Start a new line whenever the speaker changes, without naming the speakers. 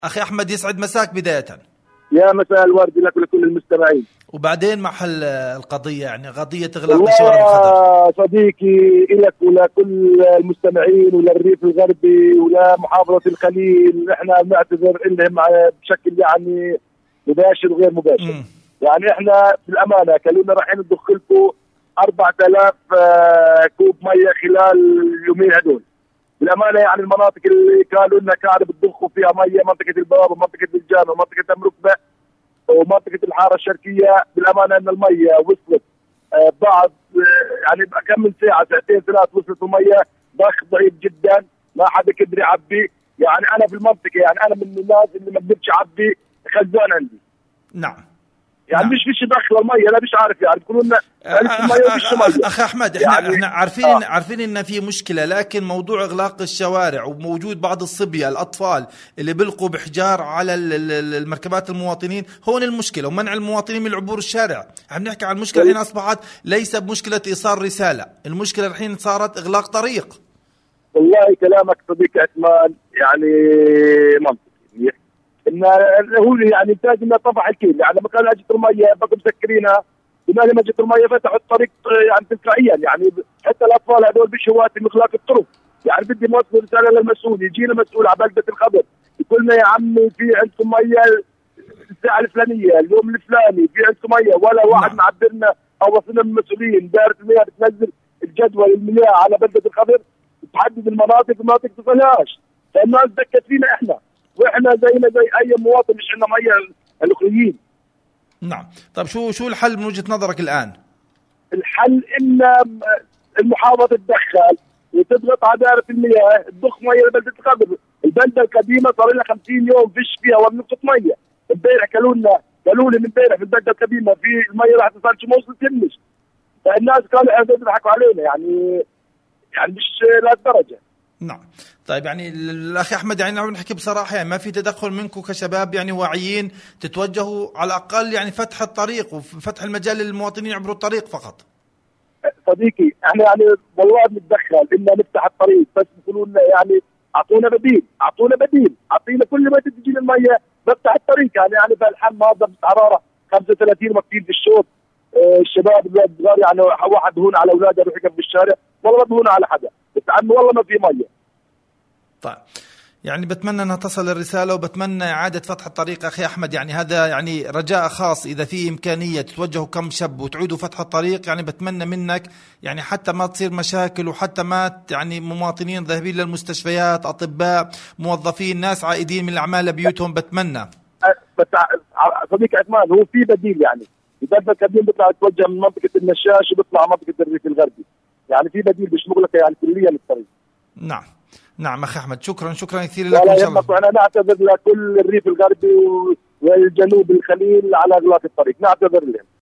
أخي أحمد يسعد مساك بداية.
يا مساء الورد لك ولكل المستمعين.
وبعدين محل القضية يعني قضية إغلاق الشوارع الخضر.
صديقي لك ولكل المستمعين وللريف الغربي ولمحافظة الخليل، احنا بنعتذر لهم بشكل يعني مباشر وغير مباشر. يعني احنا بالأمانة كلنا رايحين نضخ لكم 4000 كوب مية خلال اليومين هدول. بالأمانة يعني المناطق اللي قالوا لنا كانوا بتضخوا فيها مية، منطقة البوابة ومنطقة الجامع ومنطقة أمركبة ومنطقة الحارة الشرقية، بالأمانة أن المية وصلت بعد يعني كم من ساعة ساعتين ثلاث وصلت المية ضخ ضعيف جدا، ما حدا قدر يعبي. يعني أنا في المنطقة يعني أنا من الناس اللي ما قدرتش أعبي خزان عندي.
نعم.
يعني
نعم.
مش دخل المية، لا مش عارف يعني بيقولوا لنا
أخي أحمد احنا عارفين إن في مشكلة، لكن موضوع إغلاق الشوارع وموجود بعض الصبية الأطفال اللي بيلقوا بحجار على المركبات المواطنين هون المشكلة، ومنع المواطنين من العبور الشارع. عم نحكي عن المشكلة الحين أصبحت ليس بمشكلة إيصال رسالة، المشكلة الحين صارت إغلاق طريق.
والله كلامك صديقي عثمان يعني منطقي، إن هو يعني إنتاج إنه طفح الكيل. يعني لما كان أجت المية بقوا مسكرينها، لما جت المية فتحوا الطريق يعني تلقائيا. يعني حتى الأطفال هذول بشوات مغلاق الطرق. يعني بدي نوصل رسالة للمسؤول، يجينا مسؤول على بلدة الخضر يقول لنا يا عمي في عندكم مية الساعة الفلانية اليوم الفلاني في عندكم مية، ولا واحد معبرنا أو وصلنا من المسؤولين. دائرة المياه بتنزل الجدول المياه على بلدة الخضر، تحدد المناطق تصلهاش، فالناس دكت فينا احنا، واحنا زينا زي اي مواطن، مش عندنا ميه الاخرين.
نعم. طيب شو الحل من وجهة نظرك الان؟
الحل ان المحافظه تتدخل وتضغط على دائره المياه تضخ ميه لبلده الخضر. البلده القديمه صار لها 50 يوم فيش فيها ولا نقطه ميه. امبارح قالوا لي امبارح في البلده القديمه في الميه راح تصل ما وصلتش. فالناس قالوا احنا بيضحكوا علينا يعني مش لهالدرجه.
نعم. طيب يعني الأخي أحمد يعني نحن نحكي بصراحة، يعني ما في تدخل منكم كشباب يعني واعيين تتوجهوا على الأقل يعني فتح الطريق وفتح المجال للمواطنين يعبروا الطريق فقط؟
صديقي احنا يعني والله بنتدخل إننا نفتح الطريق، بس بيقولوا لنا يعني أعطونا بديل، أعطينا كل ما تجي المية بفتح الطريق. يعني بالحال ما درجة حرارة 35 مكتير في الشوط. الشباب الصغار يعني واحد هون على أولاده يروح يقف بالشارع، والله هون على حدا بس عنه والله ما في مية.
طيب يعني بتمنى أنها تصل الرسالة، وبتمنى إعادة فتح الطريق أخي أحمد. يعني هذا يعني رجاء خاص، إذا في إمكانية تتوجهوا كم شاب وتعودوا فتح الطريق يعني بتمنى منك، يعني حتى ما تصير مشاكل وحتى ما يعني مواطنين ذاهبين للمستشفيات، أطباء، موظفين، ناس عائدين من الأعمال لبيوتهم. بتمنى
بس صديق عثمان هو في بديل. يعني البلدة القديم بيطلع يتوجه من منطقة النشاش وبيطلع منطقة الريف الغربي، يعني في بديل مش مغلقة يعني كليا للطريق.
نعم أخي أحمد، شكرا كثير
لك. ولا يهمك، وأنا نعتذر لكل الريف الغربي والجنوب الخليل على إغلاق الطريق، نعتذر لهم.